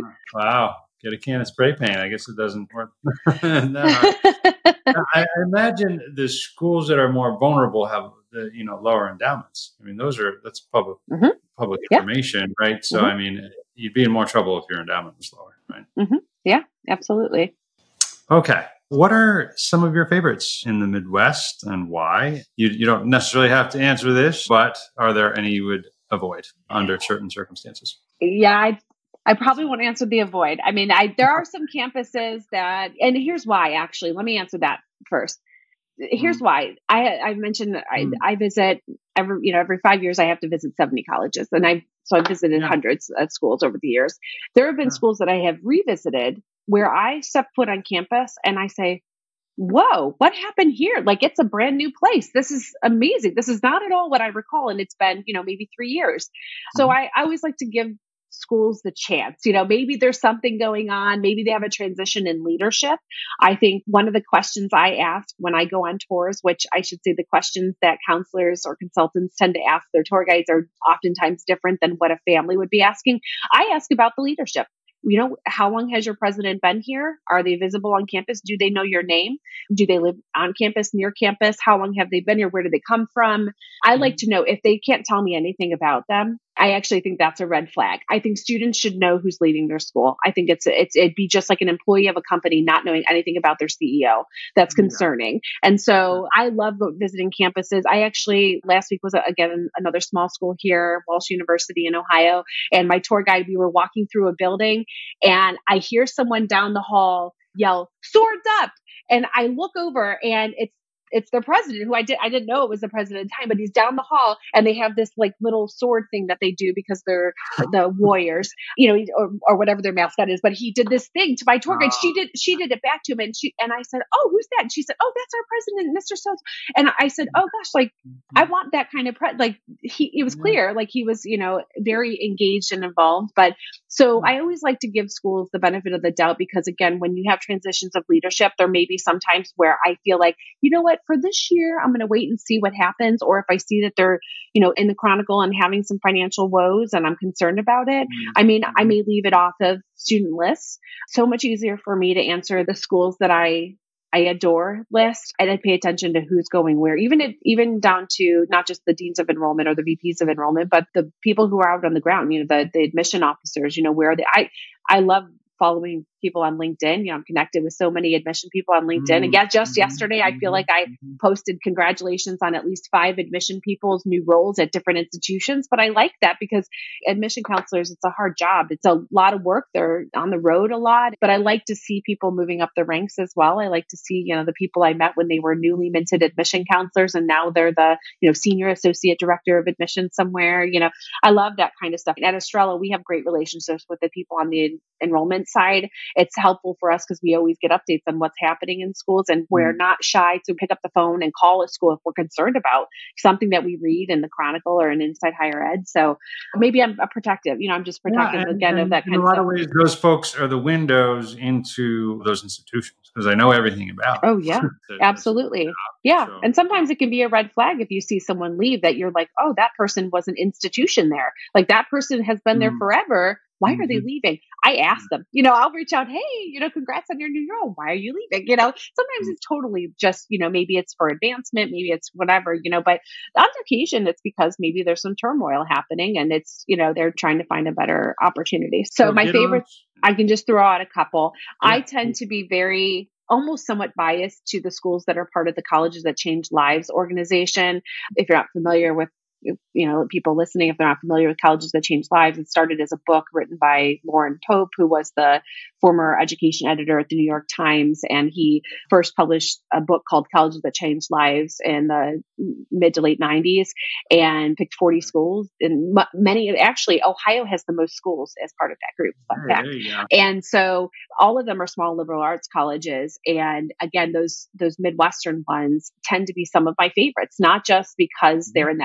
Wow. Get a can of spray paint. I guess it doesn't work. No. I, I imagine the schools that are more vulnerable have the, you know, lower endowments. I mean, those are, that's public, mm-hmm. public information, yeah. right? So, mm-hmm. I mean, you'd be in more trouble if your endowment was lower, right? Mm-hmm. Yeah, absolutely. Okay. What are some of your favorites in the Midwest and why? You, you don't necessarily have to answer this, but are there any you would avoid under certain circumstances? Yeah, I, I probably won't answer the avoid. I mean, I there are some campuses that, and here's why, actually. Let me answer that first. Here's mm. why. I I mentioned I, mm. I visit every, you know, every five years I have to visit seventy colleges. And I so I've visited yeah. hundreds of schools over the years. There have been yeah. schools that I have revisited where I step foot on campus and I say, whoa, what happened here? Like, it's a brand new place. This is amazing. This is not at all what I recall. And it's been, you know, maybe three years. Mm. So I, I always like to give schools the chance. You know, maybe there's something going on. Maybe they have a transition in leadership. I think one of the questions I ask when I go on tours, which I should say the questions that counselors or consultants tend to ask their tour guides are oftentimes different than what a family would be asking. I ask about the leadership. You know, how long has your president been here? Are they visible on campus? Do they know your name? Do they live on campus, near campus? How long have they been here? Where do they come from? I like to know. If they can't tell me anything about them, I actually think that's a red flag. I think students should know who's leading their school. I think it's it's it'd be just like an employee of a company not knowing anything about their C E O. That's concerning. Yeah. And so I love visiting campuses. I actually last week was again another small school here, Walsh University in Ohio, and my tour guide, we were walking through a building and I hear someone down the hall yell, "Swords up!" And I look over and it's It's their president, who I did I didn't know it was the president at the time, but he's down the hall and they have this like little sword thing that they do because they're the warriors, you know, or, or whatever their mascot is. But he did this thing to my tour guide. She did she did it back to him, and she and I said, "Oh, who's that?" And she said, "Oh, that's our president, Mister So." And I said, "Oh gosh, like I want that kind of pre-. Like he it was clear, like he was, you know, very engaged and involved." But so I always like to give schools the benefit of the doubt because again, when you have transitions of leadership, there may be some times where I feel like, you know what, for this year, I'm going to wait and see what happens. Or if I see that they're, you know, in the Chronicle and having some financial woes and I'm concerned about it, mm-hmm. I mean, I may leave it off of student lists. So much easier for me to answer the schools that I I adore list, and I pay attention to who's going where, even if, even down to not just the deans of enrollment or the V Ps of enrollment, but the people who are out on the ground, you know, the, the admission officers, you know, where are they? I, I love following people on LinkedIn. You know, I'm connected with so many admission people on LinkedIn. Mm-hmm. And yeah, just yesterday, I feel like I posted congratulations on at least five admission people's new roles at different institutions. But I like that because admission counselors, it's a hard job. It's a lot of work. They're on the road a lot, but I like to see people moving up the ranks as well. I like to see, you know, the people I met when they were newly minted admission counselors and now they're the, you know, senior associate director of admission somewhere. You know, I love that kind of stuff. And at Estrella, we have great relationships with the people on the enrollment side. It's helpful for us because we always get updates on what's happening in schools, and we're mm. not shy to pick up the phone and call a school if we're concerned about something that we read in the Chronicle or in Inside Higher Ed. So maybe I'm a protective, you know, I'm just protective yeah, and, again and of that kind of stuff. In a lot of ways, those folks are the windows into those institutions because I know everything about them. Oh yeah, absolutely. Yeah. So, and sometimes it can be a red flag if you see someone leave that you're like, oh, that person was an institution there. Like that person has been mm. there forever. Why are they leaving? I ask them, you know, I'll reach out, hey, you know, congrats on your new role. Why are you leaving? You know, sometimes it's totally just, you know, maybe it's for advancement, maybe it's whatever, you know, but on occasion it's because maybe there's some turmoil happening and it's, you know, they're trying to find a better opportunity. So, so my favorites, I can just throw out a couple. Yeah. I tend to be very almost somewhat biased to the schools that are part of the Colleges That Change Lives organization. If you're not familiar with, you know, people listening, if they're not familiar with Colleges That Change Lives, it started as a book written by Lauren Pope, who was the former education editor at the New York Times. And he first published a book called Colleges That Change Lives in the mid to late nineties and picked forty schools. And many, actually, Ohio has the most schools as part of that group. Fun fact. And so all of them are small liberal arts colleges. And again, those, those Midwestern ones tend to be some of my favorites, not just because they're in that book or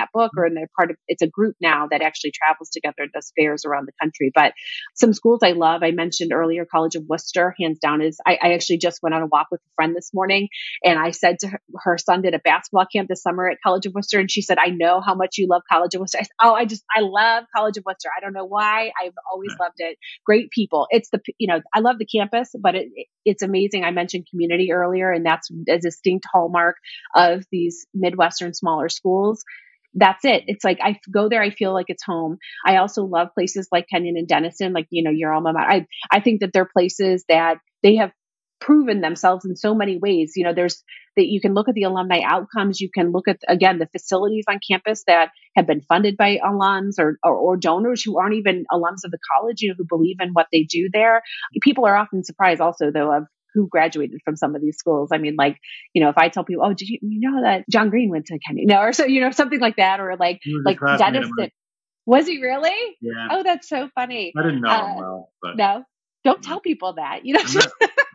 and they're part of, it's a group now that actually travels together and does fairs around the country. But some schools I love, I mentioned earlier, College of Worcester, hands down is, I, I actually just went on a walk with a friend this morning, and I said to her, her son did a basketball camp this summer at College of Worcester, and she said, I know how much you love College of Worcester. I said, oh, I just, I love College of Worcester. I don't know why. I've always loved it. Great people. It's the, you know, I love the campus, but it, it's amazing. I mentioned community earlier, and that's a distinct hallmark of these Midwestern smaller schools. That's it. It's like, I go there, I feel like it's home. I also love places like Kenyon and Denison, like, you know, your alma mater. I, I think that they're places that they have proven themselves in so many ways. You know, there's that you can look at the alumni outcomes. You can look at, again, the facilities on campus that have been funded by alums or, or, or donors who aren't even alums of the college, you know, who believe in what they do there. People are often surprised also, though, of who graduated from some of these schools. I mean, like, you know, if I tell people, oh, did you, you know that John Green went to Kenyon? No, or so, you know, something like that, or like, like Denison. Was he really? Yeah. Oh, that's so funny. I didn't know uh, him well, but no, don't tell people that, you know, just,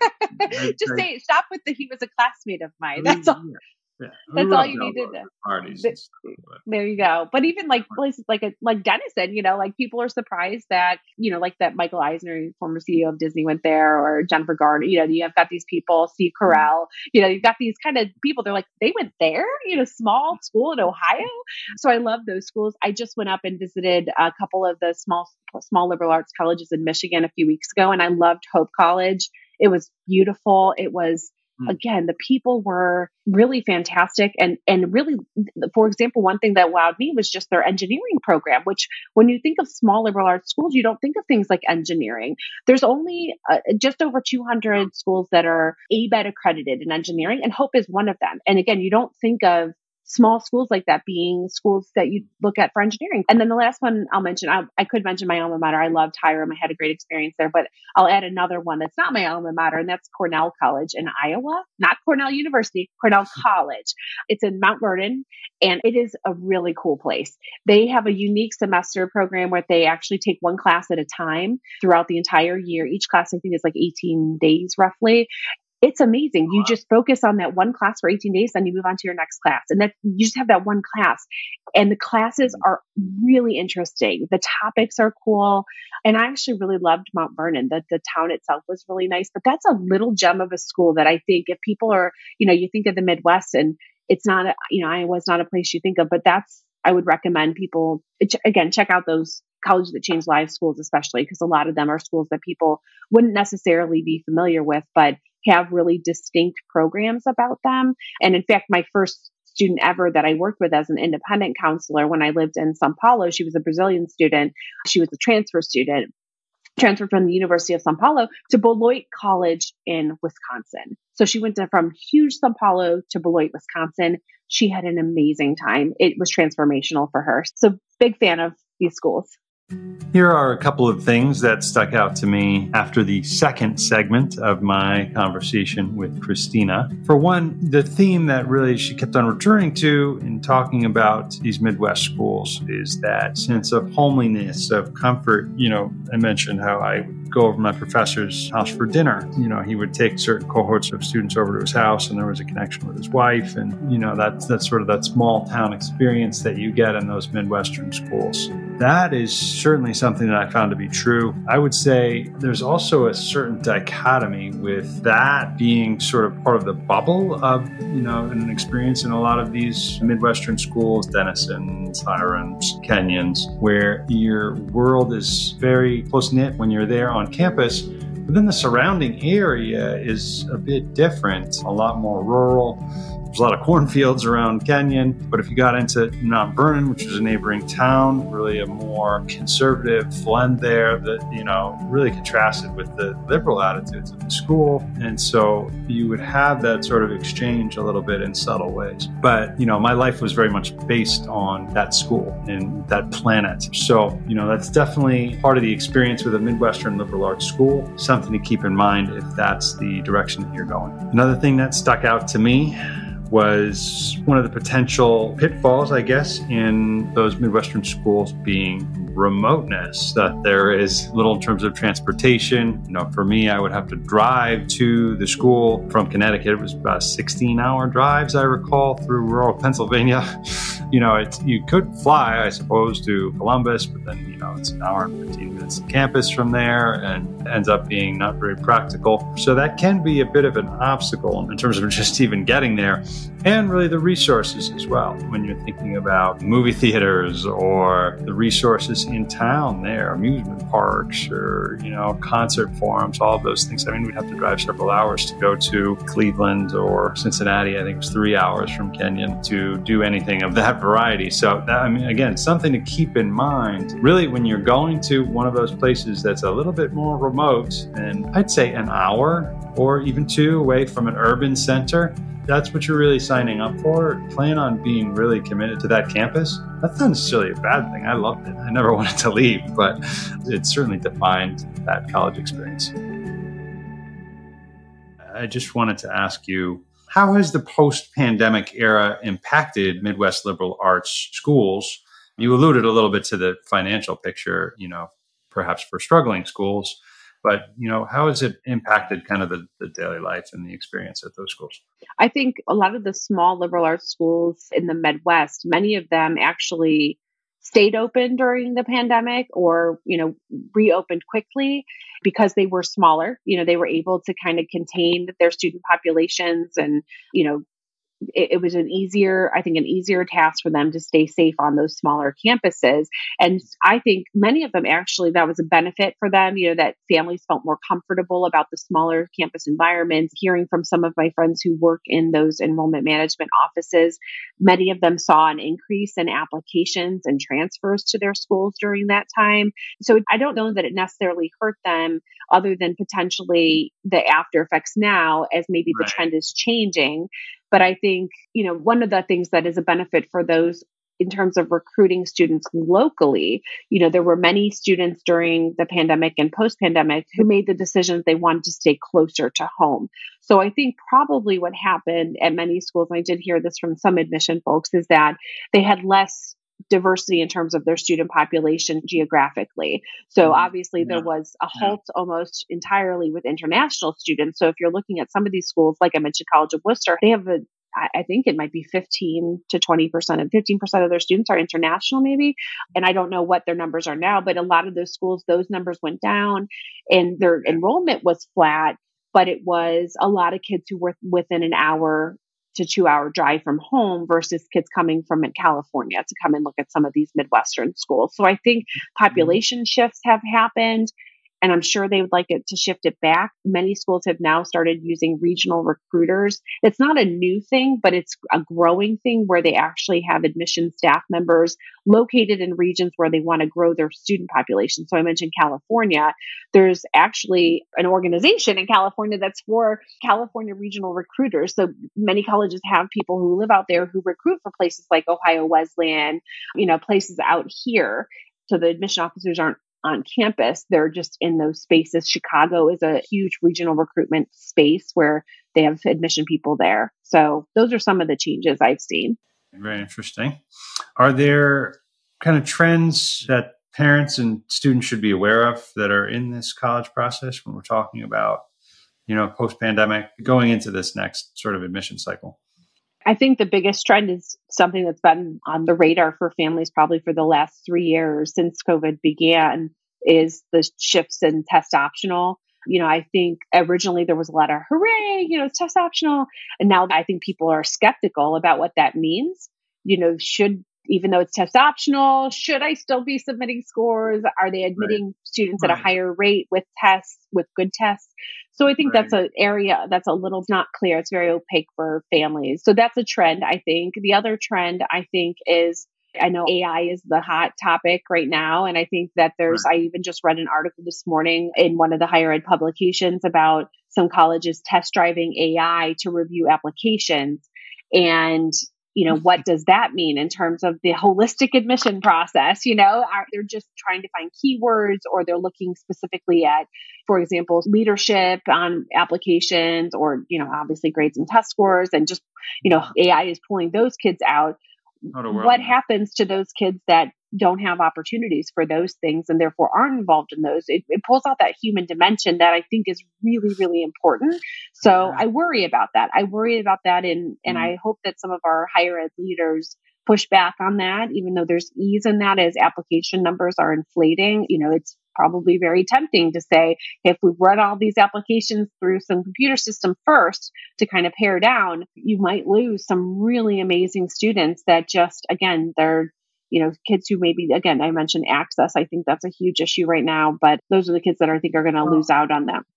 just say, stop with the, he was a classmate of mine. That's all. Yeah. That's all you need to know. Parties and stuff, but. There you go. But even like places like a, like Denison, you know, like people are surprised that, you know, like that Michael Eisner, former C E O of Disney, went there, or Jennifer Garner. You know, you have got these people, Steve Carell. You know, you've got these kind of people. They're like, they went there, you know, small school in Ohio. So I love those schools. I just went up and visited a couple of the small small liberal arts colleges in Michigan a few weeks ago, and I loved Hope College. It was beautiful. It was. Again, the people were really fantastic. And, and really, for example, one thing that wowed me was just their engineering program, which when you think of small liberal arts schools, you don't think of things like engineering. There's only uh, just over two hundred schools that are A B E T accredited in engineering, and Hope is one of them. And again, you don't think of small schools like that being schools that you look at for engineering. And then the last one I'll mention, I, I could mention my alma mater. I loved Hiram. I had a great experience there, but I'll add another one that's not my alma mater, and that's Cornell College in Iowa, not Cornell University, Cornell College. It's in Mount Vernon, and it is a really cool place. They have a unique semester program where they actually take one class at a time throughout the entire year. Each class, I think, is like eighteen days roughly. It's amazing. You just focus on that one class for eighteen days, then you move on to your next class. And that you just have that one class. And the classes are really interesting. The topics are cool. And I actually really loved Mount Vernon. The, the town itself was really nice. But that's a little gem of a school that I think if people are, you know, you think of the Midwest and it's not, a, you know, Iowa's not a place you think of, but that's, I would recommend people, again, check out those College That Changed Lives schools, especially because a lot of them are schools that people wouldn't necessarily be familiar with, but have really distinct programs about them. And in fact, my first student ever that I worked with as an independent counselor when I lived in São Paulo, she was a Brazilian student. She was a transfer student, transferred from the University of São Paulo to Beloit College in Wisconsin. So she went to, from huge São Paulo to Beloit, Wisconsin. She had an amazing time. It was transformational for her. So big fan of these schools. Here are a couple of things that stuck out to me after the second segment of my conversation with Christina. For one, the theme that really she kept on returning to in talking about these Midwest schools is that sense of homeliness, of comfort. You know, I mentioned how I would go over to my professor's house for dinner. You know, he would take certain cohorts of students over to his house, and there was a connection with his wife. And, you know, that's, that's sort of that small town experience that you get in those Midwestern schools. That is certainly something that I found to be true. I would say there's also a certain dichotomy with that being sort of part of the bubble of, you know, an experience in a lot of these Midwestern schools, Denison's, Hiram's, Kenyon's, where your world is very close-knit when you're there on campus. But then the surrounding area is a bit different, a lot more rural. There's a lot of cornfields around Kenyon, but if you got into Mount Vernon, which is a neighboring town, really a more conservative blend there that, you know, really contrasted with the liberal attitudes of the school. And so you would have that sort of exchange a little bit in subtle ways. But, you know, my life was very much based on that school and that planet. So, you know, that's definitely part of the experience with a Midwestern liberal arts school, something to keep in mind if that's the direction that you're going. Another thing that stuck out to me was one of the potential pitfalls, I guess, in those Midwestern schools being remoteness, that there is little in terms of transportation. You know, for me, I would have to drive to the school from Connecticut. It was about sixteen hour drives, I recall, through rural Pennsylvania. You know, it, you could fly, I suppose, to Columbus, but then, you know, it's an hour and fifteen minutes to campus from there and ends up being not very practical. So that can be a bit of an obstacle in terms of just even getting there, and really the resources as well. When you're thinking about movie theaters or the resources in town there, amusement parks or, you know, concert forums, all of those things. I mean, we'd have to drive several hours to go to Cleveland or Cincinnati. I think it was three hours from Kenyon to do anything of that variety. So, that, I mean, again, something to keep in mind, really, when you're going to one of those places that's a little bit more remote, and I'd say an hour or even two away from an urban center, that's what you're really signing up for. Plan on being really committed to that campus. That's not necessarily a bad thing. I loved it. I never wanted to leave, but it certainly defined that college experience. I just wanted to ask you, how has the post-pandemic era impacted Midwest liberal arts schools? You alluded a little bit to the financial picture, you know, perhaps for struggling schools, but, you know, how has it impacted kind of the, the daily life and the experience at those schools? I think a lot of the small liberal arts schools in the Midwest, many of them actually stayed open during the pandemic or, you know, reopened quickly because they were smaller. You know, they were able to kind of contain their student populations and, you know, it, it was an easier, I think, an easier task for them to stay safe on those smaller campuses. And I think many of them actually, that was a benefit for them, you know, that families felt more comfortable about the smaller campus environments. Hearing from some of my friends who work in those enrollment management offices, many of them saw an increase in applications and transfers to their schools during that time. So I don't know that it necessarily hurt them other than potentially the after effects now as maybe the Right. trend is changing. But I think, you know, one of the things that is a benefit for those in terms of recruiting students locally, you know, there were many students during the pandemic and post-pandemic who made the decision that they wanted to stay closer to home. So I think probably what happened at many schools, and I did hear this from some admission folks, is that they had less diversity in terms of their student population geographically. So obviously Yeah. there was a halt almost entirely with international students. So if you're looking at some of these schools, like I mentioned, College of Worcester, they have a, I think it might be fifteen to twenty percent and fifteen percent of their students are international maybe. And I don't know what their numbers are now, but a lot of those schools, those numbers went down and their enrollment was flat, but it was a lot of kids who were within an hour to two hour drive from home versus kids coming from California to come and look at some of these Midwestern schools. So I think population shifts have happened, and I'm sure they would like it to shift it back. Many schools have now started using regional recruiters. It's not a new thing, but it's a growing thing where they actually have admission staff members located in regions where they want to grow their student population. So I mentioned California. There's actually an organization in California that's for California regional recruiters. So many colleges have people who live out there who recruit for places like Ohio Wesleyan, you know, places out here. So the admission officers aren't on campus. They're just in those spaces. Chicago is a huge regional recruitment space where they have admission people there. So those are some of the changes I've seen. Very interesting. Are there kind of trends that parents and students should be aware of that are in this college process when we're talking about, you know, post-pandemic going into this next sort of admission cycle? I think the biggest trend is something that's been on the radar for families probably for the last three years since COVID began is the shifts in test optional. You know, I think originally there was a lot of hooray, you know, it's test optional. And now I think people are skeptical about what that means. You know, should, even though it's test optional, should I still be submitting scores? Are they admitting right. students right. at a higher rate with tests, with good tests? So I think right. that's an area that's a little not clear. It's very opaque for families. So that's a trend, I think. The other trend, I think, is I know A I is the hot topic right now. And I think that there's, right. I even just read an article this morning in one of the higher ed publications about some colleges test driving A I to review applications. And, you know, what does that mean in terms of the holistic admission process? You know, are, they're just trying to find keywords, or they're looking specifically at, for example, leadership on applications, or, you know, obviously grades and test scores, and just, you know, A I is pulling those kids out. What happens to those kids that don't have opportunities for those things and therefore aren't involved in those? It, it pulls out that human dimension that I think is really, really important. So yeah. I worry about that. I worry about that. And, and mm. I hope that some of our higher ed leaders push back on that, even though there's ease in that as application numbers are inflating. You know, it's probably very tempting to say, if we run all these applications through some computer system first to kind of pare down, you might lose some really amazing students that just, again, they're, you know, kids who maybe, again, I mentioned access. I think that's a huge issue right now, but those are the kids that I think are going to lose out on them.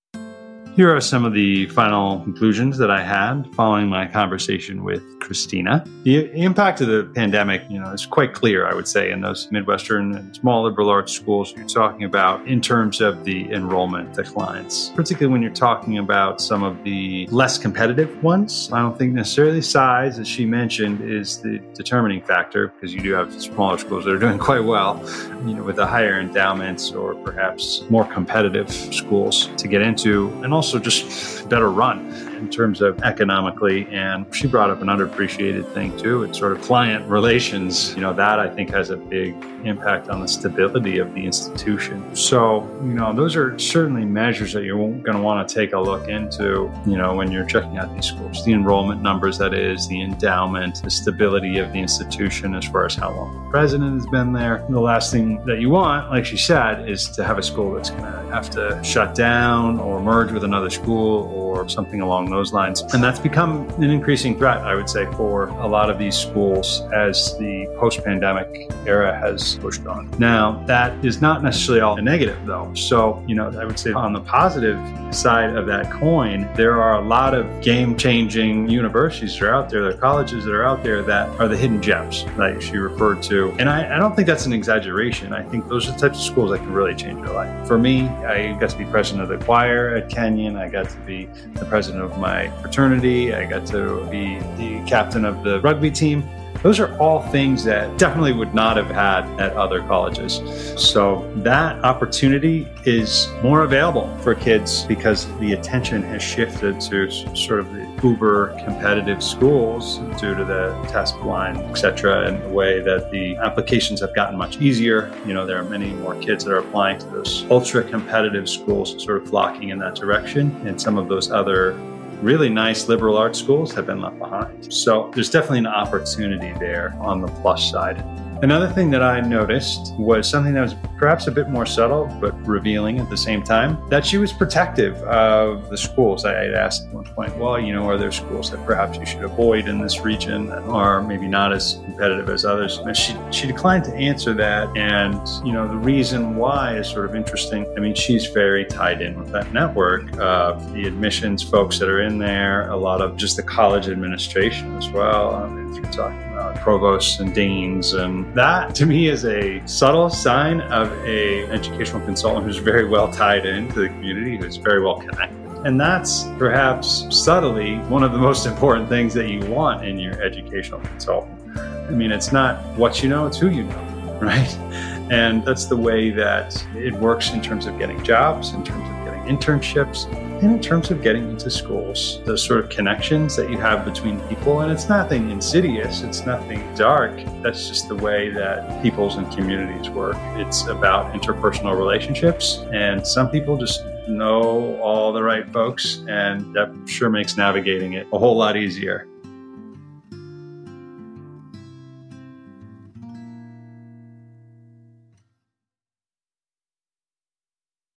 Here are some of the final conclusions that I had following my conversation with Christina. The impact of the pandemic, you know, is quite clear, I would say, in those Midwestern and small liberal arts schools you're talking about in terms of the enrollment declines, particularly when you're talking about some of the less competitive ones. I don't think necessarily size, as she mentioned, is the determining factor, because you do have smaller schools that are doing quite well, you know, with the higher endowments or perhaps more competitive schools to get into, and also also just better run in terms of economically. And she brought up an underappreciated thing too. It's sort of client relations. You know, that I think has a big impact on the stability of the institution. So, you know, those are certainly measures that you're going to want to take a look into, you know, when you're checking out these schools. The enrollment numbers, that is, the endowment, the stability of the institution as far as how long the president has been there. The last thing that you want, like she said, is to have a school that's going to have to shut down or merge with another school or something along those lines. And that's become an increasing threat, I would say, for a lot of these schools as the post-pandemic era has pushed on. Now, that is not necessarily all a negative, though. So, you know, I would say on the positive side of that coin, there are a lot of game-changing universities that are out there, there are colleges that are out there that are the hidden gems that she referred to. And I, I don't think that's an exaggeration. I think those are the types of schools that can really change your life. For me, I got to be president of the choir at Kenyon. I got to be the president of my fraternity. I got to be the captain of the rugby team. Those are all things that definitely would not have had at other colleges. So that opportunity is more available for kids because the attention has shifted to sort of the uber competitive schools due to the test blind, et cetera, and the way that the applications have gotten much easier. You know, there are many more kids that are applying to those ultra competitive schools, sort of flocking in that direction. And some of those other really nice liberal arts schools have been left behind. So there's definitely an opportunity there on the plus side. Another thing that I noticed was something that was perhaps a bit more subtle, but revealing at the same time, that she was protective of the schools. I had asked at one point, well, you know, are there schools that perhaps you should avoid in this region that are maybe not as competitive as others? And she, she declined to answer that. And, you know, the reason why is sort of interesting. I mean, she's very tied in with that network of the admissions folks that are in there, a lot of just the college administration as well. I mean, if you're talking about provosts and deans, and that to me is a subtle sign of a educational consultant who's very well tied into the community, who's very well connected. And that's perhaps subtly one of the most important things that you want in your educational consultant. I mean, it's not what you know, it's who you know, right? And that's the way that it works in terms of getting jobs, in terms of getting internships, and in terms of getting into schools. Those sort of connections that you have between people, and it's nothing insidious, it's nothing dark. That's just the way that peoples and communities work. It's about interpersonal relationships, and some people just know all the right folks, and that sure makes navigating it a whole lot easier.